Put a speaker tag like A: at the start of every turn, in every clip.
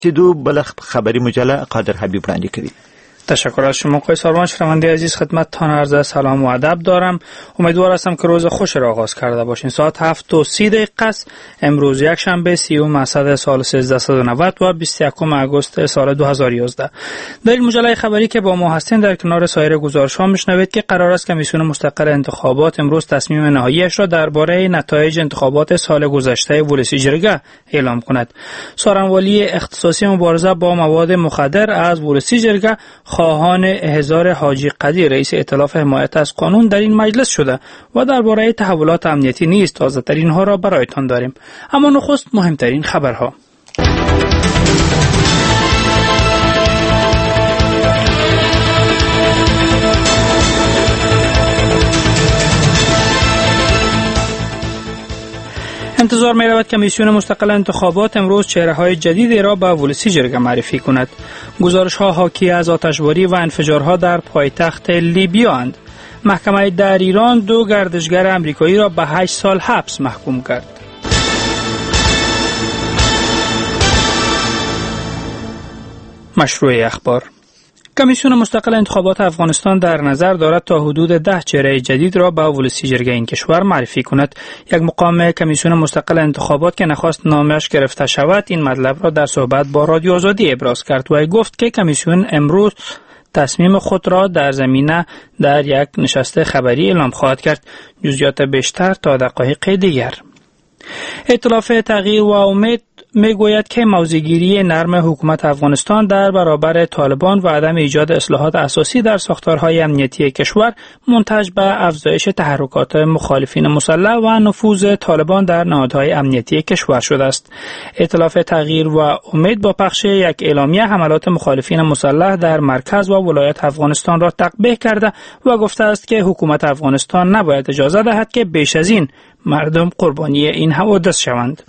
A: دو بل خبری مجله قادر حبیب وړاندې کوي.
B: تشکر از شما آقای ساروان. شنونده عزیز خدمتتان عرض سلام و ادب دارم. امیدوار هستم که روز خوش را آغاز کرده باشین. ساعت 7:30 است. امروز یک شنبه 30 اسفند سال 1390 و 21 آگوست سال 2011. در این مجله خبری که با ما هستین در کنار سایر گزارش‌ها میشنوید که قرار است کمیسیون مستقل انتخابات امروز تصمیم نهاییش را درباره نتایج انتخابات سال گذشته ولسی جرگه اعلام کند. سخنگوی اختصاصی مبارزه با مواد مخدر از ولسی جرگه خواهان احضار حاجی قدیر رئیس ائتلاف حمایت از قانون در این مجلس شده و درباره تحولات امنیتی نیز تازه ترین ها را برایتان داریم. اما نخست مهمترین خبرها. انتظار می رود کمیسیون مستقل انتخابات امروز چهره‌های جدیدی را به ولسی جرگه معرفی کند. گزارش‌ها حاکی از آتشباری و انفجارها در پایتخت لیبیا اند. محکمه در ایران 2 گردشگر آمریکایی را به 8 سال حبس محکوم کرد. مشروع اخبار. کمیسیون مستقل انتخابات افغانستان در نظر دارد تا حدود 10 چهره جدید را به ولسی جرگه این کشور معرفی کند. یک مقام کمیسیون مستقل انتخابات که نخواست نامش گرفته شود این مطلب را در صحبت با رادیو آزادی ابراز کرد و گفت که کمیسیون امروز تصمیم خود را در زمینه در یک نشست خبری اعلام خواهد کرد. جزئیات بیشتر تا دقایق دیگر. ائتلاف تغییر و امید میگوید که موضع‌گیری نرم حکومت افغانستان در برابر طالبان و عدم ایجاد اصلاحات اساسی در ساختارهای امنیتی کشور منتج به افزایش تحرکات مخالفین مسلح و نفوذ طالبان در نهادهای امنیتی کشور شده است. ائتلاف تغییر و امید با پخش یک اعلامیه حملات مخالفین مسلح در مرکز و ولایت افغانستان را تقبیح کرده و گفته است که حکومت افغانستان نباید اجازه دهد که بیش از این مردم قربانی این حوادث شوند.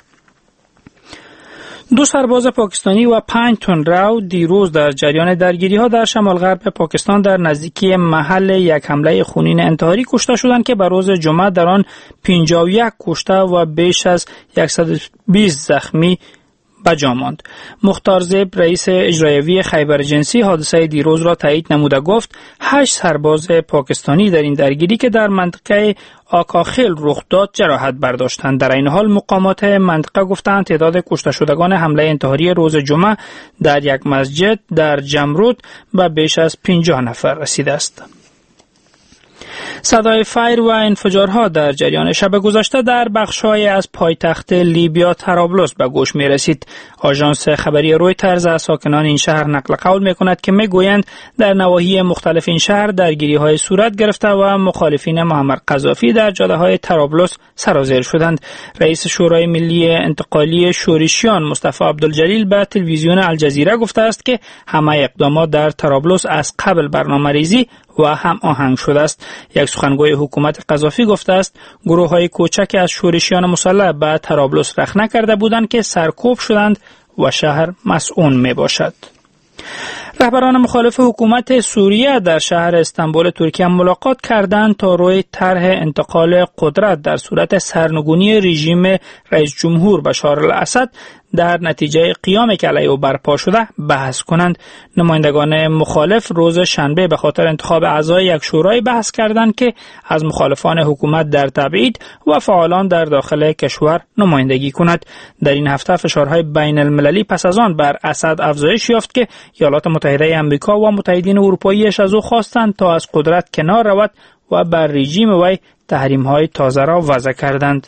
B: 2 سرباز پاکستانی و 5 تندرو دیروز در جریان درگیری‌ها در شمال غرب پاکستان در نزدیکی محل یک حمله خونین انتحاری کشته شدند که به روز جمعه در آن 51 کشته و بیش از 120 زخمی بجا ماند. مختار زیب رئیس اجرایی خیبر جنسی حادثه دیروز را تایید نموده گفت 8 سرباز پاکستانی در این درگیری که در منطقه آکاخیل رخ داد جراحت برداشتند. در این حال مقامات منطقه گفتند تعداد کشته شدگان حمله انتحاری روز جمعه در یک مسجد در جمرود به بیش از 50 نفر رسیده است. صدای فایر و انفجارها در جریان شب گذشته در بخش‌های از پایتخت لیبیا طرابلس به گوش می‌رسید. آژانس خبری رویترز از ساکنان این شهر نقل قول می‌کند که می‌گویند در نواحی مختلف این شهر درگیری‌های صورت گرفته و مخالفین معمر قذافی در جاده‌های طرابلس سرازیر شدند. رئیس شورای ملی انتقالی شورشیان مصطفی عبدالجلیل به تلویزیون الجزیره گفته است که همه اقدامات در طرابلس از قبل برنامه‌ریزی و هم آهنگ شده است. یک سخنگوی حکومت قذافی گفته است گروه‌های کوچک از شورشیان مسلح به طرابلس رخنه کرده بودند که سرکوب شدند و شهر مسئول می باشد. رهبران مخالف حکومت سوریه در شهر استانبول ترکیه ملاقات کردند تا روی طرح انتقال قدرت در صورت سرنگونی رژیم رئیس جمهور بشار الاسد در نتیجه قیامی که علیه او برپا شده بحث کنند. نمایندگان مخالف روز شنبه به خاطر انتخاب اعضای یک شورای بحث کردند که از مخالفان حکومت در تبعید و فعالان در داخل کشور نمایندگی کند. در این هفته فشارهای بین المللی پس از آن بر اسد افزایش یافت که ایالات متحده آمریکا و متحدین اروپاییش از او خواستند تا از قدرت کنار رود و بر رژیم وی تحریم‌های تازه را وضع کردند.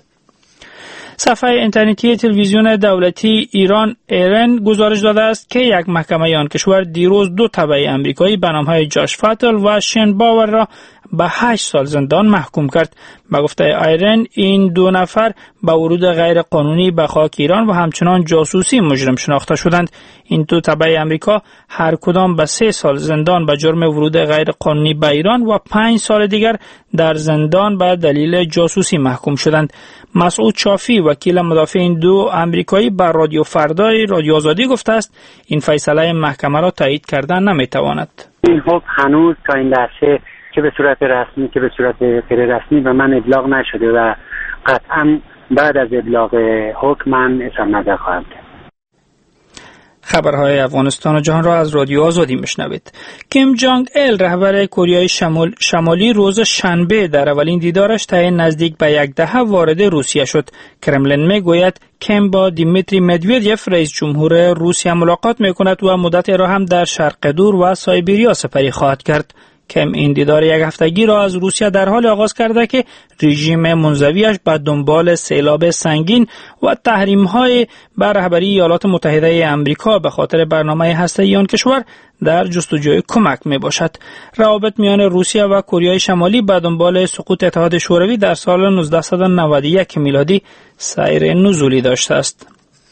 B: صفحه اینترنتی تلویزیون دولتی ایران ایرن گزارش داده است که یک محکمه آن کشور دیروز 2 تبع آمریکایی به نام‌های جاش فاتل و شین باور را به 8 سال زندان محکوم کرد. به گفته ایرن این 2 نفر به ورود غیر قانونی به خاک ایران و همچنان جاسوسی مجرم شناخته شدند. این 2 تبع آمریکا هر کدام به 3 سال زندان به جرم ورود غیر قانونی به ایران و 5 سال دیگر در زندان به دلیل جاسوسی محکوم شدند. مسعود شافی وکیل مدافع این 2 آمریکایی بر رادیو فردای رادیو آزادی گفته است این فیصله محکمه را تایید کردن نمیتواند.
C: این حکم هنوز تا این لحظه که به صورت رسمی که به صورت غیر رسمی به من ابلاغ نشده و قطعا بعد از ابلاغ حکم من اظهار نظر خواهم کرد.
B: خبرهای افغانستان و جهان را از رادیو آزادی میشنوید. کیم جانگ ایل رهبر کره شمالی روز شنبه در اولین دیدارش طی نزدیک به 10 دهه وارد روسیه شد. کرملین میگوید کیم با دیمیتری مدودیف رئیس جمهور روسیه ملاقات میکند و مدت را هم در شرق دور و سایبریا سپری خواهد کرد. کیم این دیدار یک هفتگی را از روسیه در حال آغاز کرده که رژیم منزویش به دنبال سیلاب سنگین و تحریم‌های بر رهبری ایالات متحده آمریکا به خاطر برنامه هسته‌ای آن کشور در جستجوی کمک میباشد. روابط میان روسیه و کره شمالی به دنبال سقوط اتحاد شوروی در سال 1991 میلادی سیر نزولی داشته است.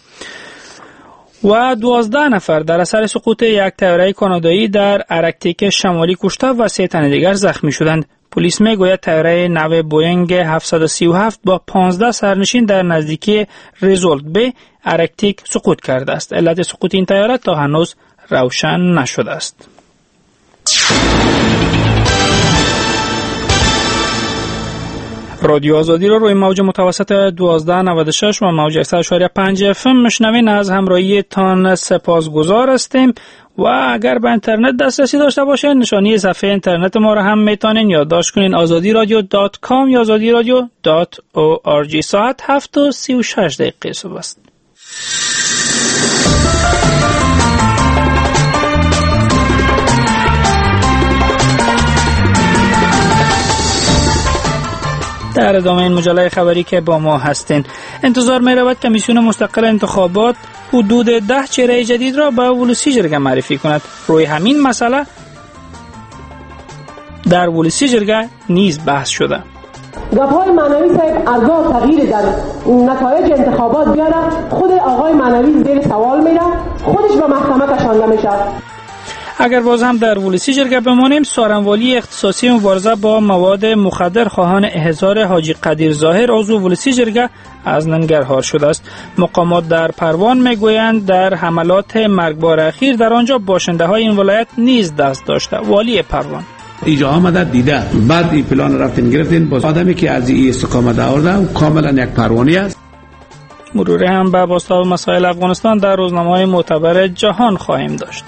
B: و 12 نفر در اثر سقوط یک طیاره کانادایی در ارکتیک شمالی کشته و 3 تن دیگر زخمی شدند. پلیس میگوید طیاره نو بوئینگ 737 با 15 سرنشین در نزدیکی ریزولت به ارکتیک سقوط کرده است. علت سقوط این طیاره تا هنوز روشن نشده است. رادیو آزادی را روی موج متوسط 1296 و موج 100.5 FM میشنوین. از همراهی تان سپاسگزار هستیم و اگر به اینترنت دسترسی داشته باشین نشانی صفحه اینترنت ما را هم میتونین یادداشت کنین: azadiradio.com یا azadiradio.org. ساعت 7:36 صبح است. در ادامه این مجله خبری که با ما هستین، انتظار می رود کمیسیون مستقل انتخابات حدود 10 چهره جدید را به ولسی جرگه معرفی کند. روی همین مسئله در ولسی جرگه نیز بحث شده.
D: گپ‌های معنوی صاحب ارزا تغییر در نتایج انتخابات بیاره، خود آقای معنوی زیر سوال میره، خودش به محکمه کشانده میشه.
B: اگر باز هم در ولسی جرگه بمانیم، سارنوالی اختصاصی مبارزه با مواد مخدر خواهان احضار حاجی قدیر ظاهر عضو ولسی جرگه از ننگرهار شده است. مقامات در پروان میگویند در حملات مرگبار اخیر در آنجا باشنده های این ولایت نیز دست داشته. والی پروان
E: اینجا آمده دیده، بعد این پلان رفتین گرفتین، با آدمی که از این استقامت آورده و کاملا یک پروانی است.
B: مروری هم به بازتاب مسائل افغانستان در روزنامه‌های معتبر جهان خواهیم داشت.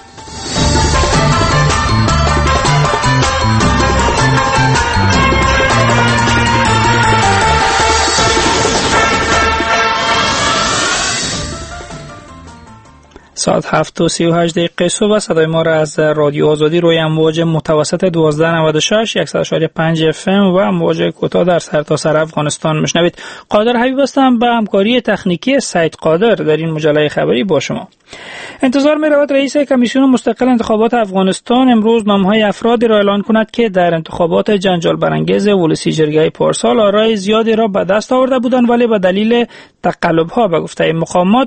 B: ساعت 7:38 صبح. صدای ما را از رادیو آزادی روی امواج متوسط 1296 100.5 FM و امواج کوتاه در سرتاسر افغانستان میشنوید. قادر حبیب هستم به همکاری تکنیکی سید قادر در این مجله خبری با شما. انتظار می رود رئیس کمیسیون مستقل انتخابات افغانستان امروز نامهای افرادی را اعلان کند که در انتخابات جنجال برانگیز ولسی جرگه پارسال آرای زیادی را به دست آورده بودند، ولی به دلیل تقلب‌ها به گفته مقامات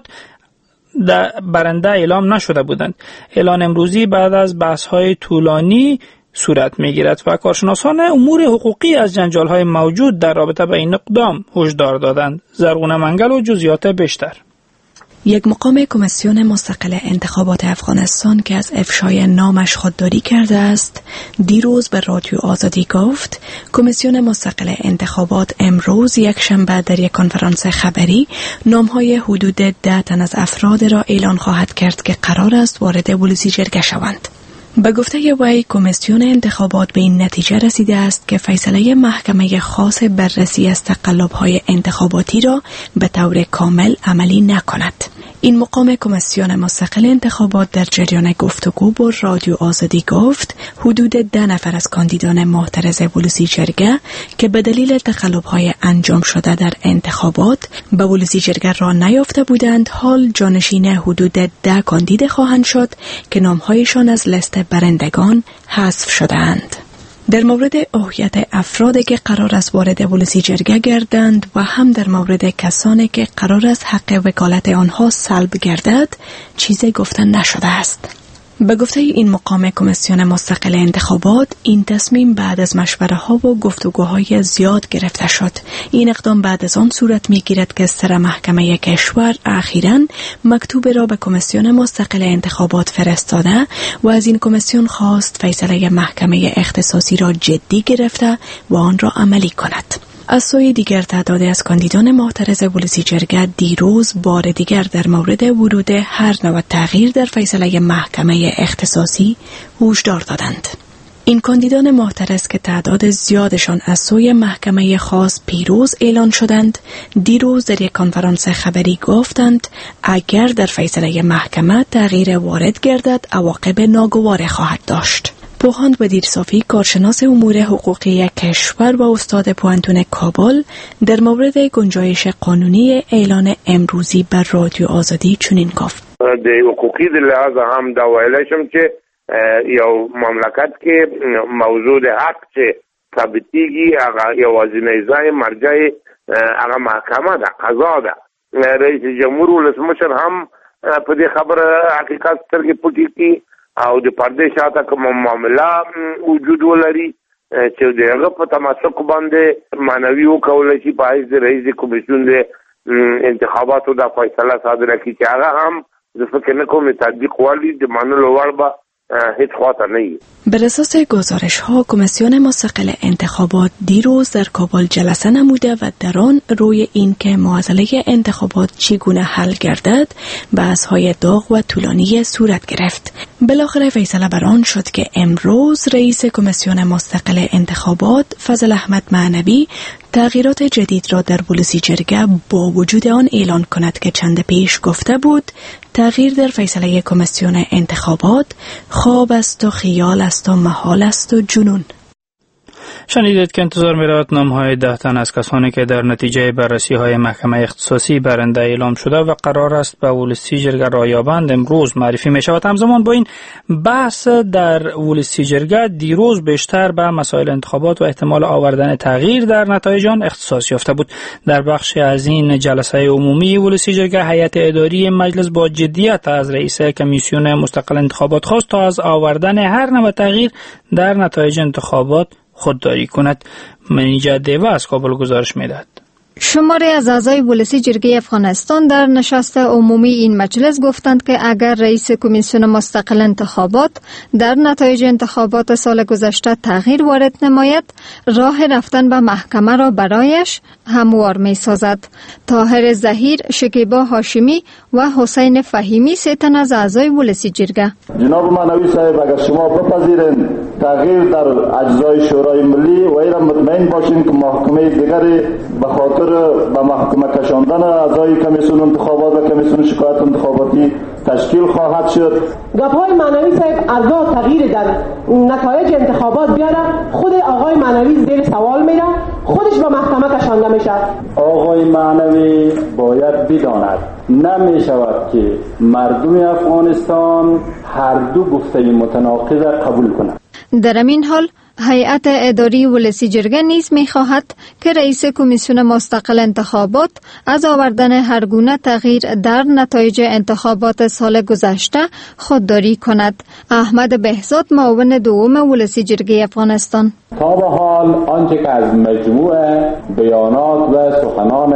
B: برنده اعلام نشده بودند. اعلان امروزی بعد از بحث‌های طولانی صورت می‌گیرد و کارشناسان امور حقوقی از جنجال‌های موجود در رابطه با این اقدام هشدار دادند. زرغونه منگل و جزئیات بیشتر.
F: یک مقام کمیسیون مستقل انتخابات افغانستان که از افشای نامش خودداری کرده است، دیروز به رادیو آزادی گفت کمیسیون مستقل انتخابات امروز یک شنبه در یک کنفرانس خبری نامهای حدود 10 تن از افراد را اعلان خواهد کرد که قرار است وارد ولسی جرگه شوند. به گفته وی کمیسیون انتخابات به این نتیجه رسیده است که فیصله محکمه خاص بررسی از تقلب‌های انتخاباتی را به طور کامل عملی نکند. این مقام کمیسیون مستقل انتخابات در جریان گفتگو با رادیو آزادی گفت حدود 10 نفر از کاندیدان معترض ولسی جرگه که به دلیل تقلب‌های انجام شده در انتخابات به ولسی جرگه را نیافته بودند، حال جانشین حدود 10 کاندید خواهند شد که نام‌هایشان از لیست برندگان حذف شدند. در مورد هویت افرادی که قرار است وارد ولسی جرگه گردند و هم در مورد کسانی که قرار است حق وکالت آنها سلب گردد چیزی گفته نشده است. به گفته این مقام کمیسیون مستقل انتخابات، این تصمیم بعد از مشوره‌ها و گفتگوهای زیاد گرفته شد. این اقدام بعد از آن صورت می‌گیرد که سر محکمه کشور اخیراً مکتوب را به کمیسیون مستقل انتخابات فرستاده و از این کمیسیون خواست فیصله محکمه اختصاصی را جدی گرفته و آن را عملی کند. از سوی دیگر تعدادی از کاندیدان معترض ولسیجرگه دیروز بار دیگر در مورد ورود هر نوع تغییر در فیصله محکمه اختصاصی هشدار دادند. این کاندیدان معترض که تعداد زیادشان از سوی محکمه خاص پیروز اعلان شدند، دیروز در یک کنفرانس خبری گفتند اگر در فیصله محکمه تغییر وارد گردد عواقب ناگوار خواهد داشت. پوهاند بدیر صافی، کارشناس امور حقوقی کشور و استاد پوهنتون کابل، در مورد گنجایش قانونی اعلان امروزی بر رادیو آزادی چنین گفت:
G: د حقوقي د لحاظ هم دا ویلی شم چې یو مملکت کې موضوع د حق چې ثابتېږي هغه یوازینی ځای مرجع هغه محکمه ده، قضا ده. رئیس جمهور ولسمشر هم په دې خبره حقیقت سترګې پټې کړي او د پردې شاته کوم معامله وجود ولري چې د هغه په تمسک باندې معنوي وکولای شي په حیث د رئیس کمیسیون د انتخاباتو دا فیصله صادره کړي چې هغه هم د فکر نه کوم تطبیق والی د منلو وړ به هیچ خاطر نیست.
F: بر اساس گزارش ها کمیسیون مستقل انتخابات دیروز در کابل جلسه نموده و در آن روی این که معضله انتخابات چگونه حل گردد بحث‌های داغ و طولانی صورت گرفت. بالاخره فیصله بر آن شد که امروز رئیس کمیسیون مستقل انتخابات فضل احمد معنوی تغییرات جدید را در ولسیجرگه با وجود آن اعلان کند که چند پیش گفته بود تغییر در فیصله کمیسیون انتخابات خواب است و خیال است و محال است و جنون.
B: شنیدید که انتظار می‌رود نام‌های 10 تن از کسانی که در نتیجه بررسی‌های محکمه اختصاصی برنده اعلام شده و قرار است به ولسیجرگه رای یابند امروز معرفی می‌شود. همزمان با این بحث در ولسیجرگه دیروز بیشتر به مسائل انتخابات و احتمال آوردن تغییر در نتایج آن اختصاص یافته بود. در بخش از این جلسه عمومی ولسیجرگه هیئت اداری مجلس با جدیت از رئیس کمیسیون مستقل انتخابات خواست تا از آوردن هر نوع تغییر در نتایج انتخابات خودداری کند. منیجه دیوه از کابل گزارش میدهد.
H: شماری از اعضای ولسیجرگه افغانستان در نشست عمومی این مجلس گفتند که اگر رئیس کمیسیون مستقل انتخابات در نتایج انتخابات سال گذشته تغییر وارد نماید، راه رفتن به محکمه را برایش هموار می سازد. طاهر ظهیر، شکیبا هاشمی و حسین فهیمی سه تن از اعضای ولسیجرگه:
I: جناب معنوی صاحب، اگر شما بپذیرین تغییر در اجزای شورای ملی و ایران مطمئن باشین که محکمه دیگری به خاطر به محکمه کشاندن اعضای کمیسیون انتخابات و کمیسیون شکایت انتخاباتی تشکیل خواهد شد.
D: گپ‌های معنوی صاحب ارزا تغییر در نتایج انتخابات بیاره، خود آقای معنوی زیر سوال میره، خودش به محکمه کشانده میشه.
I: آقای معنوی باید بداند نمی شود که مردم افغانستان هر دو گفته متناقض قبول کنند.
H: در این حال هیئت اداری ولسیجرگه نیز می‌خواهد که رئیس کمیسیون مستقل انتخابات از آوردن هر گونه تغییر در نتایج انتخابات سال گذشته خودداری کند. احمد بهزاد، معاون دوم ولسیجرگه افغانستان:
I: تا به حال آنچه که از مجموع بیانات و سخنان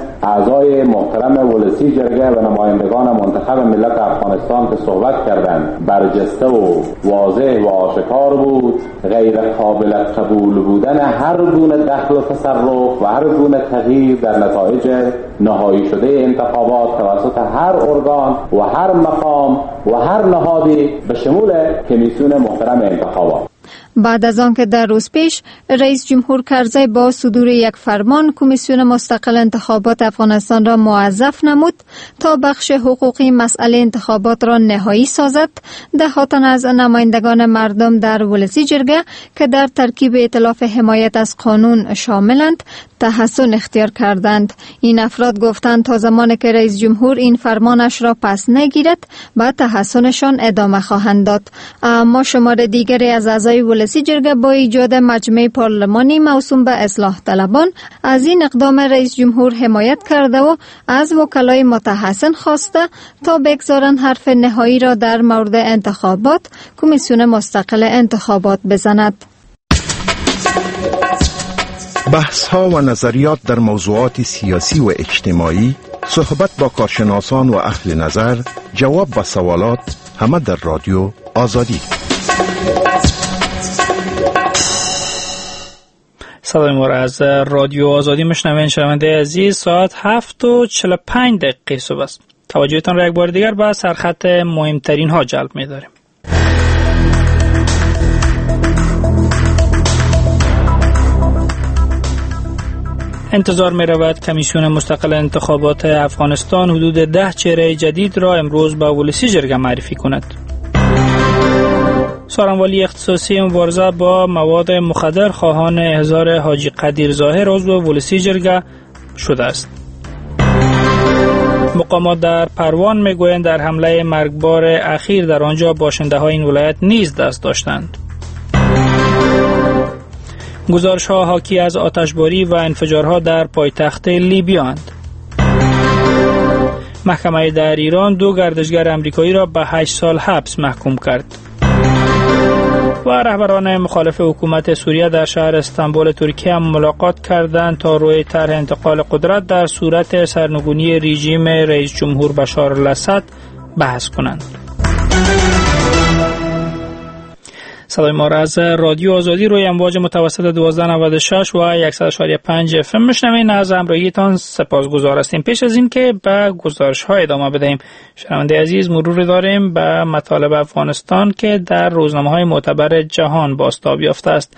I: اعضای محترم ولسیجرگه و نمایندگان منتخب ملت افغانستان که صحبت کردند برجسته و واضح و آشکار بود، غیر قابل قبول بودن هر گونه دخل و تصرف و هر گونه تغییر در نتایج نهایی شده انتخابات توسط هر ارگان و هر مقام و هر نهادی به شمول کمیسیون محترم انتخابات.
H: بعد از آن که در روز پیش رئیس جمهور کرزی با صدور یک فرمان کمیسیون مستقل انتخابات افغانستان را موظف نمود تا بخش حقوقی مسئله انتخابات را نهایی سازد، ده تن از نمایندگان مردم در ولسیجرگه که در ترکیب ائتلاف حمایت از قانون شاملند تحسن اختیار کردند. این افراد گفتند تا زمانی که رئیس جمهور این فرمانش را پس نگیرد به تحسنشان ادامه خواهند داد. اما شمار دیگری از اعضای ولسیجرگه با ایجاد مجمع پارلمانی موسوم به اصلاح طلبان از این اقدام رئیس جمهور حمایت کرده و از وکلای متحسن خواسته تا بگذارند حرف نهایی را در مورد انتخابات کمیسیون مستقل انتخابات بزند.
J: بحث ها و نظریات در موضوعات سیاسی و اجتماعی، صحبت با کارشناسان و اهل نظر، جواب به سوالات، همه در رادیو آزادی.
B: صدای ما را از رادیو آزادی میشنوین. شنونده عزیز، ساعت 7:45 صبح است. توجهتان را یک بار دیگر به سرخط مهمترین ها جلب می‌داریم. انتظار می رود کمیسیون مستقل انتخابات افغانستان حدود 10 چهره جدید را امروز به ولسی جرگه معرفی کند. سخنرانی اختصاصی مبارزه با مواد مخدر خواهان احضار حاجی قدیر ظاهر عضو ولسی جرگه شده است. مقامات در پروان میگویند در حمله مرگبار اخیر در آنجا باشنده های این ولایت نیز دست داشتند. گزارش ها حاکی از آتشباری و انفجارها در پایتخت لیبیاند. محکمه در ایران 2 گردشگر امریکایی را به 8 سال حبس محکوم کرد. و رهبران مخالف حکومت سوریه در شهر استانبول ترکیه هم ملاقات کردند تا روی طرح انتقال قدرت در صورت سرنگونی رژیم رئیس جمهور بشار الاسد بحث کنند. صدای ما را از رادیو آزادی روی امواج متوسط 1296 و 100.5 FM میشنوین. از همراهیتان سپاسگزار هستیم. پیش از این که به گزارش ها ادامه بدهیم، شنونده عزیز، مروری داریم به مطالب افغانستان که در روزنامه های معتبر جهان بازتاب یافته است.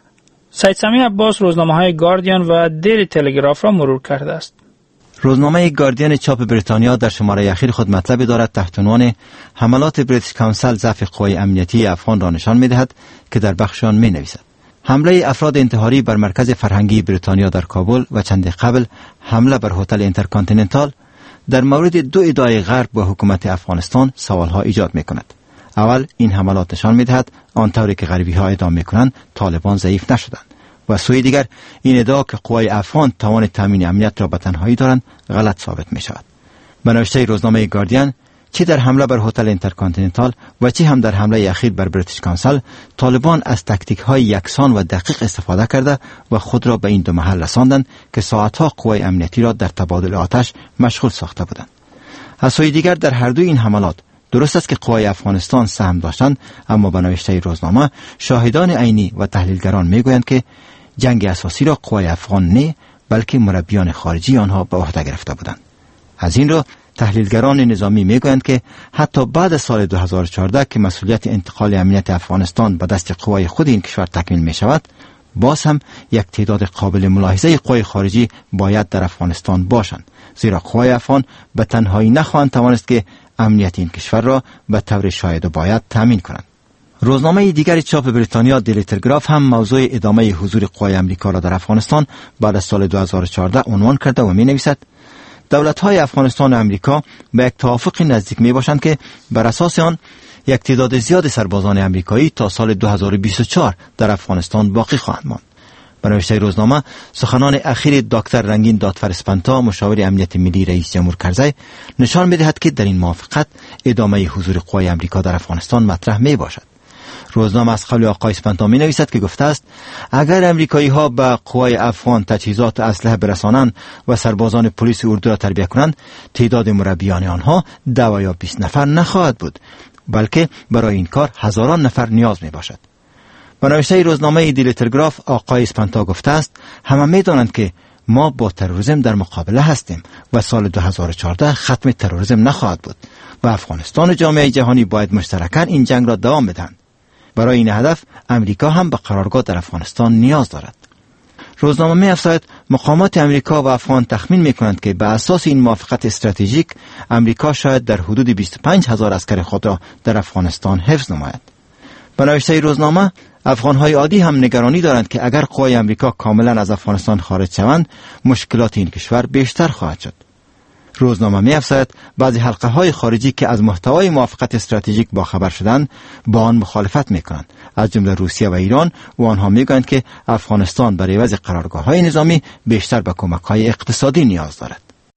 B: سید سمی عباس روزنامه های گاردین و دیلی تلگراف را مرور کرده است.
K: روزنامه گاردین چاپ بریتانیا در شماره اخیر خود مطلبی دارد تحت عنوان حملات بریتیش کانسل ضعف قوای امنیتی افغان را نشان می‌دهد که در بخش آن می‌نویسد: حمله افراد انتحاری بر مرکز فرهنگی بریتانیا در کابل و چند قبل حمله بر هتل اینترکانتیننتال در مورد 2 ادعای غرب با حکومت افغانستان سوالها ایجاد می‌کند. اول، این حملات نشان می‌دهد آنطوری که غربی‌ها ادعا می‌کنند طالبان ضعیف نشدند، و سوی دیگر این ادعا که قوای افغان توان تامین امنیت را به تنهایی دارند غلط ثابت می شود. به نوشته روزنامه گاردین، چه در حمله بر هتل اینترکانتیننتال و چه هم در حمله اخیر بر بریتیش کانسل، طالبان از تاکتیک های یکسان و دقیق استفاده کرده و خود را به این 2 محل رساندند که ساعتها قوای امنیتی را در تبادل آتش مشغول ساخته بودند. از سوی دیگر در هر دو این حملات درست است که قوای افغانستان سهم داشتند، اما به نوشته روزنامه شاهدان عینی و تحلیلگران میگویند که جنگ اساسی را قوای افغان نه بلکه مربیان خارجی آنها به عهده گرفته بودند. از این رو تحلیلگران نظامی میگویند که حتی بعد از سال 2014 که مسئولیت انتقال امنیت افغانستان به دست قوای خود این کشور تکمیل می شود، باز هم یک تعداد قابل ملاحظه قوای خارجی باید در افغانستان باشند، زیرا قوای افغان به تنهایی نخواهند توانست که امنیت این کشور را به طور شاید و باید تامین کنند. روزنامه دیگر چاپ بریتانیا دیلی تلگراف هم موضوع ادامه حضور قوای امریکا را در افغانستان بعد از سال 2014 عنوان کرده و می نویسد: دولت‌های افغانستان و امریکا به یک توافق نزدیک می باشند که بر اساس آن یک تعداد زیاد سربازان امریکایی تا سال 2024 در افغانستان باقی خواهند ماند. به نوشته روزنامه، سخنان اخیر دکتر رنگین دادفر اسپانتا، مشاور امنیت ملی رئیس جمهور کرزی، نشان می‌دهد که در این موافقت ادامه حضور قوای امریکا در افغانستان مطرح می باشد. روزنامه از قول آقای اسپانتا می نویسد که گفته است: اگر امریکایی ها به قوای افغان تجهیزات و اسلحه برسانند و سربازان پلیس اردو را تربیت کنند، تعداد مربیان آنها 10 یا 20 نفر نخواهد بود، بلکه برای این کار هزاران نفر نیاز می باشد. به نوشته روزنامه دیلی تلگراف، آقای اسپانتا گفته است: همه می دانند که ما با تروریسم در مقابله هستیم و سال 2014 ختم تروریسم نخواهد بود و افغانستان و جامعه جهانی باید مشترکاً این جنگ را دوام بدهند. برای این هدف امریکا هم به قرارگاه در افغانستان نیاز دارد. روزنامه می افزاید: مقامات امریکا و افغان تخمین می کنند که به اساس این موافقت استراتژیک امریکا شاید در حدود 25,000 عسکر خود را در افغانستان حفظ نماید. به نوشته روزنامه، افغان‌های عادی هم نگرانی دارند که اگر قوای امریکا کاملا از افغانستان خارج شوند، مشکلات این کشور بیشتر خواهد شد. روزنامه می افزاید: بعضی حلقه‌های خارجی که از محتوای موافقت استراتژیک با خبر شدند با آن مخالفت می‌کنند، از جمله روسیه و ایران، و آنها می‌گویند که افغانستان برای عوض قرارگاه‌های نظامی بیشتر به کمک‌های اقتصادی نیاز دارد.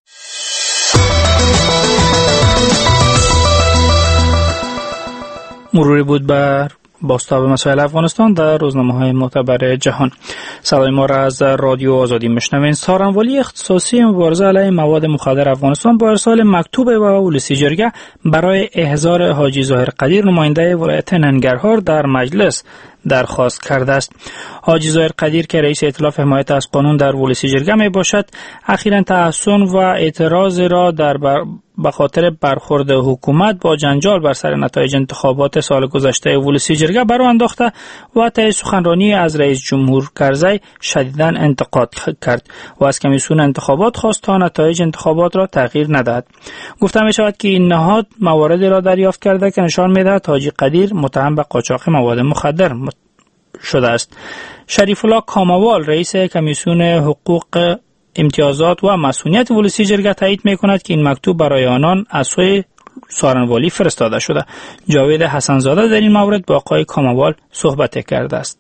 B: مروری بود بر بازتاب مسائل افغانستان در روزنامه‌های معتبر جهان. صدای ما را از رادیو آزادی میشنوین. سخنرانی اختصاصی مبارزه علیه مواد مخدر افغانستان با ارسال مکتوب به ولسی جرگه برای احضار حاجی ظاهر قدیر، نماینده ولایت ننگرهار، در مجلس درخواست کرده است. حاجی ظاهر قدیر که رئیس ائتلاف حمایت از قانون در ولسی جرگه می باشد، اخیراً تحسن و اعتراض را به خاطر برخورد حکومت با جنجال بر سر نتایج انتخابات سال گذشته ولسی جرگه برو انداخته و طی سخنرانی از رئیس جمهور کرزی شدیداً انتقاد کرد و از کمیسیون انتخابات خواست تا نتایج انتخابات را تغییر ندهد. گفته می شود که این نهاد مواردی را دریافت کرده که نشان می دهد حاجی قدیر متهم به قاچاق مواد مخدر شده است. شریف الله کاموال رئیس کمیسیون حقوق امتیازات و مسئولیت ولسی جرگه تایید می‌کند که این مکتوب برای آنان از سوی سارنوالی فرستاده شده. جاوید حسنزاده در این مورد با آقای کاموال صحبت کرده است.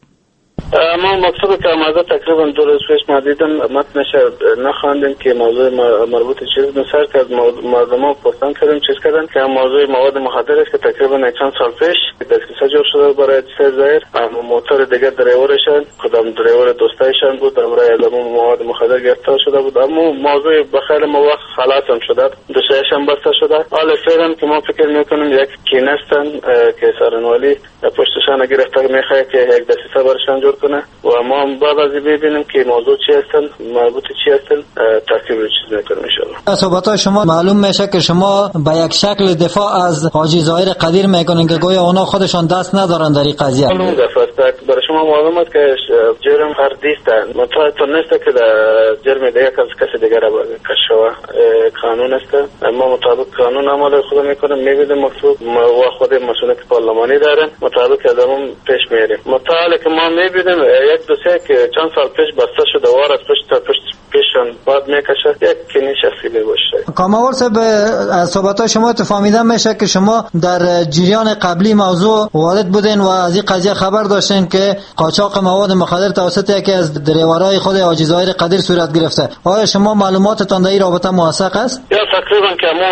L: ما مکتوبی که آمده تقریبا 2 روز پیش ما دیدم، متنش نخواندیم که موضوع مربوط چیز نصر کرد. مردم ها پرسان کردیم چیز کردن که موضوع مواد مخدر است که تقریبا چند سال پیش دستگیری جور شده برای حادثه ظاهر. موتور دیگر دریورشان کدام دریور دوستایشان بود برای ادامه مواد مخدر گرفتار شده بود. اما موضوع بخیر ما وقت خلاص هم شده، دوستایشان بسته شده. حال فعلا که ما فکر میکنیم یک کینستن که سارنوالی پشتشان گرفتار میخواد که یک دسیسه برشان جور کنه و ما بعد از ببینیم که موضوع چی هستن، مربوط چی هستن، ترتیب رو چیز میکنیم ان شاء الله.
M: صحبت شما معلوم میشه که شما به یک شکل دفاع از حاجی ظاهر قدیر میکنین که گویا اونا خودشان دست ندارن در این قضیه.
L: برای شما معلوم است که جرم فردی است، متأسفانه نیست که جرم دیگه کسی دیگر را کشوا قانون است. ما مطابق قانون عمل خود میکنیم، میبینیم مکتوب و خود مسئولیت پارلمانی دارن، مطابق ادامه پیش میریم. مطالعه که ما میبینیم یک دوسیه که چند سال پیش بسته شده وار از پیششان بعد میکشه یک کنی شخصی باشه.
M: کاموال صاحب، از صحبت شما فهمیدم میشه که شما در جریان قبلی موضوع وارد بودین و از این قضیه خبر داشتین که قاچاق مواد مخدر توسط یکی از دریورای خود حاجی ظاهر قدیر صورت گرفته. آیا شما معلوماتتان در این رابطه موثق است؟
L: یا تقریبا که ما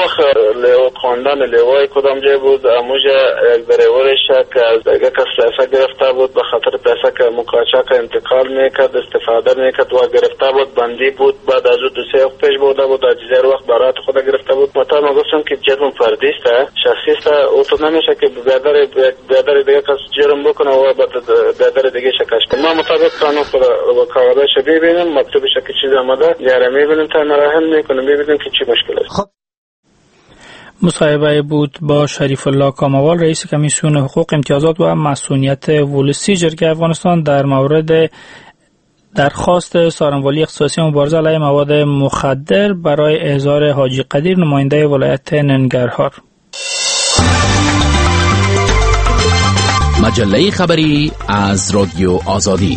L: خواندن لیوای کدام جای بود، اموجا یک دریورش که از دیگه کس پیسه گرفته بود، به خاطر پیسه که مقاچاق انتقال میکرد، استفاده میکرد و گرفته بود، بندی بود. بعد از دو سه وقت پیش بوده بود، از جزیر وقت برات خود گرفته بود. مثلا گفتم که جرم فردی است، شخصی است، او تو نمیشه که بیادر دیگه کس جرم بکنه و بیادر دیگه شکش کنه. ما مطابق قانون خود و کاغذش ببینیم، مکتوبش که چیز آمده یاره میبینیم تا مراحل میکنیم، ببینیم که چی مشکل است. خب
B: مصاحبه بود با شریف الله کاموال رئیس کمیسیون حقوق امتیازات و مسئولیت ولسی جرگه افغانستان در مورد درخواست سارنوالی اختصاصی مبارزه علیه مواد مخدر برای احضار حاجی قدیر نماینده ولایت ننگرهار.
N: مجله خبری از رادیو آزادی.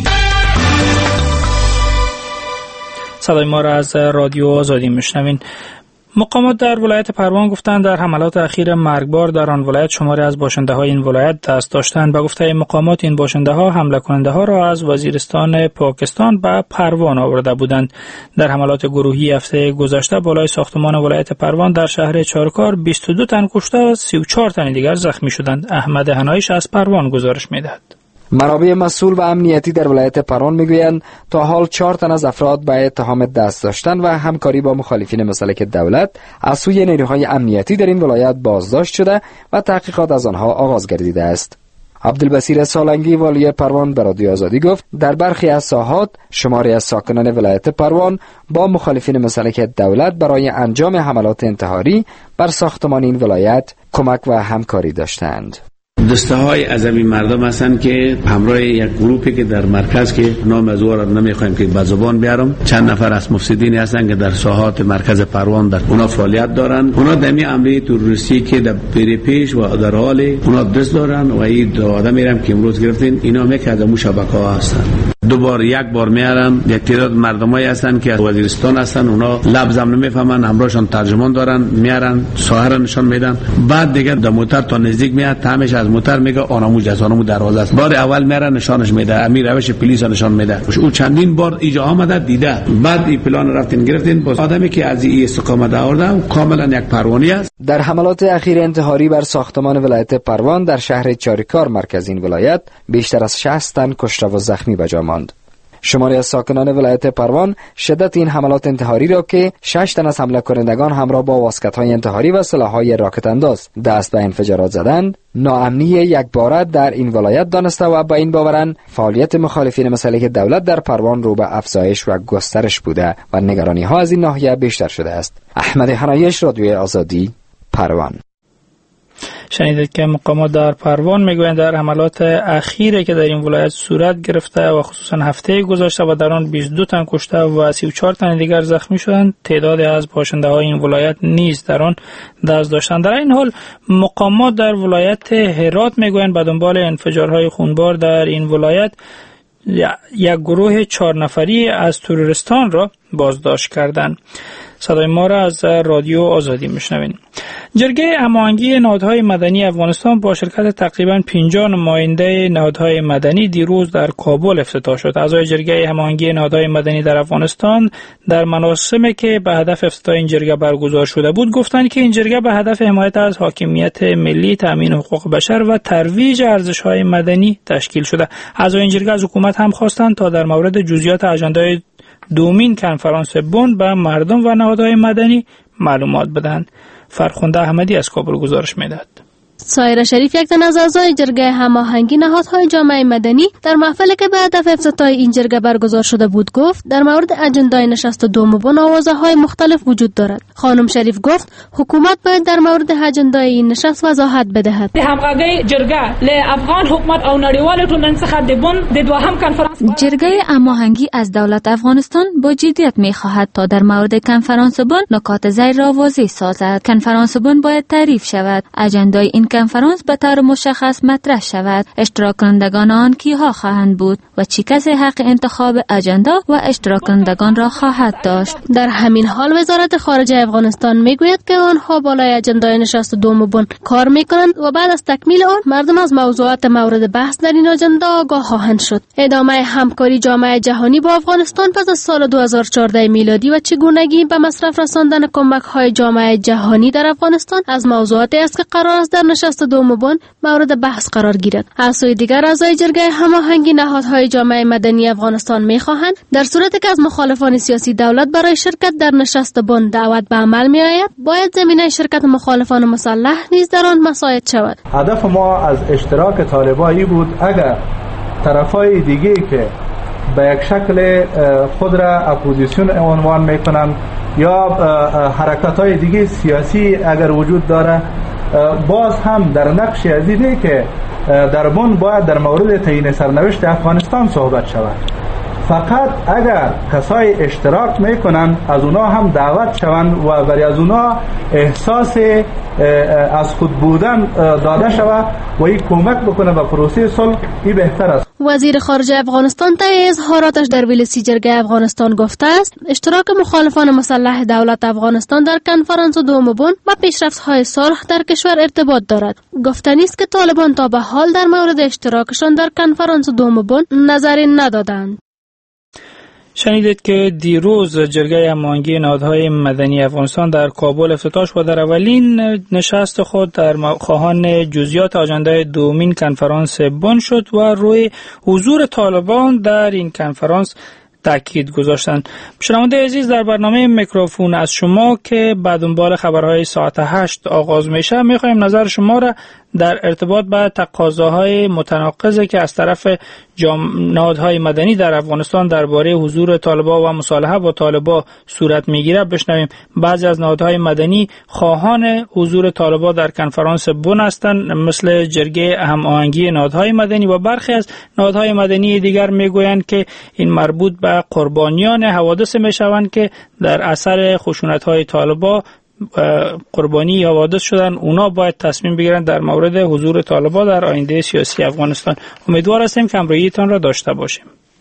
B: صدای ما را از رادیو آزادی میشنوین. مقامات در ولایت پروان گفتند در حملات اخیر مرگبار در آن ولایت شماری از باشنده‌های این ولایت دست داشتند. به گفته مقامات این باشنده‌ها حمله کننده‌ها را از وزیرستان پاکستان به پروان آورده بودند. در حملات گروهی هفته گذشته بالای ساختمان ولایت پروان در شهر چارکار 22 تن کشته و 34 تن دیگر زخمی شدند. احمد حنایش از پروان گزارش می‌دهد.
O: منابع مسئول و امنیتی در ولایت پروان میگویند تا حال 4 تن از افراد به اتهام دست داشتن و همکاری با مخالفین مسلک دولت از سوی نیروهای امنیتی در این ولایت بازداشت شده و تحقیقات از آنها آغاز گردیده است. عبدالبصیر سالنگی والی پروان به رادیو آزادی گفت در برخی از ساحات شماری از ساکنان ولایت پروان با مخالفین مسلک دولت برای انجام حملات انتحاری بر ساختمان این ولایت کمک و همکاری داشتند.
E: دسته های عزمی مردم هستند که همراه یک گروپی که در مرکز که نام از او را نمیخوایم که به زبان بیارم، چند نفر از مفسدین هستند که در ساحات مرکز پروان در اونا فعالیت دارند. اونا دمی عملی تروریستی که در پیش و در حال اونا دست دارن و این آدم میرم که امروز گرفتین اینا میگه از مو شبکه ها هستند. یک بار میارن، یک تعداد مردمایی هستن که از وزیرستان هستن، اونا لفظ هم نمیفهمن، همراهشون ترجمان دارن، میارن ساحر نشان میدن. بعد دیگه در موتر تا نزدیک میاد، تامش از موتر میگه آنمو جسانمو دروازه است. بار اول میارن نشانش میده، امیر روش پلیس نشان میده. او چندین بار اینجا آمده دیده. بعد این پلان رفتین گرفتین، باز آدمی که از این استقامت آورده کاملا یک پروانی است.
O: در حملات اخیر انتحاری بر ساختمان ولایت پروان در شهر چاریکار مرکز این ولایت بیشتر از 60 تن کشته و زخمی به جا ماند. شماری از ساکنان ولایت پروان شدت این حملات انتحاری را که 6 تن از حمله کنندگان همراه با واسکت‌های انتحاری و سلاح‌های راکت انداز دست به انفجارات زدند، ناامنی یکباره در این ولایت دانسته و با این باورند فعالیت مخالفین مسلح دولت در پروان رو به افزایش و گسترش بوده و نگرانی‌ها از این ناحیه بیشتر شده است. احمد حنایش، رادیوی آزادی، پروان.
B: شنیدید که مقامات در پروان میگویند در حملات اخیری که در این ولایت صورت گرفته و خصوصا هفته گذشته و در آن 22 تن کشته و 34 تن دیگر زخمی شدند، تعدادی از باشنده های این ولایت نیز در آن دست داشتند. در این حال مقامات در ولایت هرات میگویند به دنبال انفجارهای خونبار در این ولایت یک گروه 4 نفری از تروریستان را بازداشت کردند. صدای ما را از رادیو آزادی میشنوین. جرگه هماهنگی نهادهای مدنی افغانستان با شرکت تقریباً 50 نماینده نهادهای مدنی دیروز در کابل افتتاح شد. اعضای جرگه هماهنگی نهادهای مدنی در افغانستان در مراسمی که به هدف افتتاح این جرگه برگزار شده بود گفتند که این جرگه به هدف حمایت از حاکمیت ملی، تامین حقوق بشر و ترویج ارزش‌های مدنی تشکیل شده. اعضای این جرگه از حکومت هم خواستند تا در مورد جزئیات اجندای دومین کنفرانس بن به مردم و نهادهای مدنی معلومات بدهند. فرخنده احمدی از کابل گزارش می‌دهد.
P: سایر شریف، یک تن از اعضای جرگه هماهنگی نهادهای جامعه مدنی در محفلی که به هدف افتتاح این جرگه برگزار شده بود گفت در مورد اجندای نشست دوم بن آوازه‌های مختلف وجود دارد. خانم شریف گفت حکومت باید در مورد اجندای این نشست وضاحت بدهد.
Q: همغږی جرگه له افغان حکومت او نړیوال ټولنې څخه د بن د دوهم کنفرانس
R: جرگه هماهنگی از دولت افغانستان با جدیت می‌خواهد تا در مورد کنفرانس بن نکات زیر را واضح سازد. کنفرانس بن باید تعریف شود. اجندای این کنفرانس به طور مشخص مطرح شود. اشتراک کنندگان آن کیها خواهند بود و چه کسی حق انتخاب اجندا و اشتراک کنندگان را خواهد داشت.
P: در همین حال وزارت خارجه افغانستان میگوید که آنها بالای اجندای نشست دوم بن کار میکنند و بعد از تکمیل آن مردم از موضوعات مورد بحث در این اجندا آگاه خواهند شد. ادامه همکاری جامعه جهانی با افغانستان پس از سال 2014 میلادی و چگونگی به مصرف رساندن کمک‌های جامعه جهانی در افغانستان از موضوعاتی است که قرار است در نشست دوم بن مورد بحث قرار گیرد. از سوی دیگر اعضای جرگه هماهنگی نهادهای جامعه مدنی افغانستان می‌خواهند در صورتی که از مخالفان سیاسی دولت برای شرکت در نشست بن دعوت به عمل می‌آید، باید زمینه شرکت مخالفان مسلح نیز در آن مساعد شود.
S: هدف ما از اشتراک طالبانی بود اگر طرفای دیگه که به یک شکل خود را اپوزیسیون عنوان میکنند یا حرکت‌های دیگه سیاسی اگر وجود داره، باز هم در نقش عزیزی که در بن باید در مورد تعیین سرنوشت افغانستان صحبت شود. فقط اگر کسای اشتراک میکنن از اونا هم دعوت شوند و برای از اونا احساس از خود بودن داده شود و این کمک بکنه به پروسه صلح، این بهتر است.
P: وزیر خارجه افغانستان طی اظهاراتش در ویلسی جرگه افغانستان گفته است اشتراک مخالفان مسلح دولت افغانستان در کنفرانس دوم بن و پیشرفت‌های صلح در کشور ارتباط دارد. گفتنی است که طالبان تا به حال در مورد اشتراکشان در کنفرانس دوم بن نظری ندادند.
B: شنیدید که دیروز جرگه هماهنگی نهادهای مدنی افغانستان در کابل افتتاح شد و در اولین نشست خود در خواهان جزئیات اجندای دومین کنفرانس بن شد و روی حضور طالبان در این کنفرانس تاکید گذاشتند. شنونده عزیز، در برنامه میکروفون از شما که بعد دنبال خبرهای ساعت 8 آغاز میشه میخوایم نظر شما را در ارتباط با تقاضاهای متناقضی که از طرف نهادهای مدنی در افغانستان درباره حضور طالبان و مصالحه با طالبان صورت میگیره بشنویم. بعضی از نهادهای مدنی خواهان حضور طالبان در کنفرانس بن هستند، مثل جرگه هماهنگی نهادهای مدنی، و برخی از نهادهای مدنی دیگر میگویند که این مربوط به قربانیان حوادث میشوند که در اثر خشونت‌های طالبان قربانی حوادث شدن. اونا باید تصمیم بگیرن در مورد حضور طالبان در آینده سیاسی افغانستان. امیدوار هستیم که همراهیتان را داشته باشیم.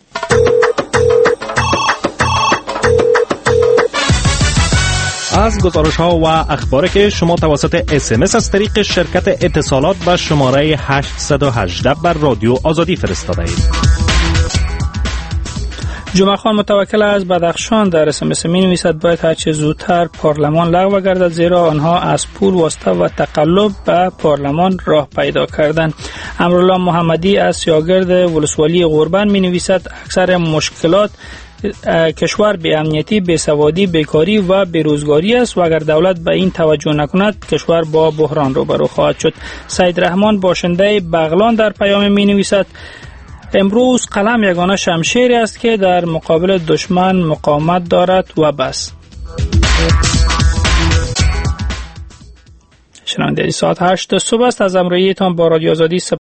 T: از گزارش ها و اخباری که شما توسط SMS از طریق شرکت اتصالات به شماره 818 بر رادیو آزادی فرستاده اید.
B: جمعه خان متوکل از بدخشان در SMS می نویسد باید هرچه زودتر پارلمان لغو گردد، زیرا آنها از پول، واسطه و تقلب به پارلمان راه پیدا کردند. امرالله محمدی از سیاگرد ولسوالی غربن می نویسد اکثر مشکلات کشور به امنیتی، بیسوادی، بیکاری و بیروزگاری است و اگر دولت به این توجه نکند کشور با بحران روبرو خواهد شد. سید رحمان باشنده بغلان در پیام می نویسد امروز قلم یگانه شمشیری است که در مقابل دشمن مقاومت دارد و بس. شنونده ساعت 8 صبح است. از همراهیتان با رادیو آزادی